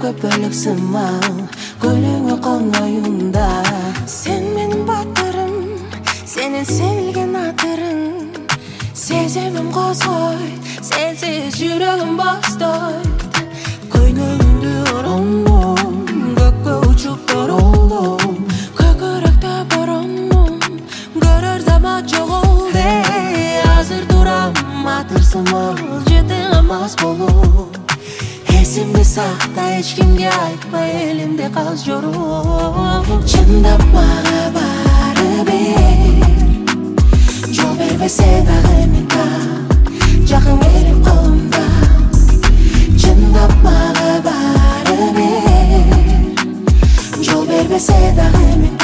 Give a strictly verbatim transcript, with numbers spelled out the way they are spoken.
көпөлүк сымал көлүңө колмоюмда. Сен менин батырым, сенин sevилген атырың. Сеземим козгойт, сенсиз жүрөгүм бостойт. Көйнөгүңдү оронмун, көккө учуп боролдум. Көкөрөктө боронмун, көрөр замат жоголду. Азыр турам атырсымыл, жетең амас болуп. Эсимди сакта, эч кимге айтпай, элимде калс жоруп. Чындап мага баары бир, жол бербесе дагы мен так, жакын келип колумда. Чындап мага баары бир, жол бербесе дагы мен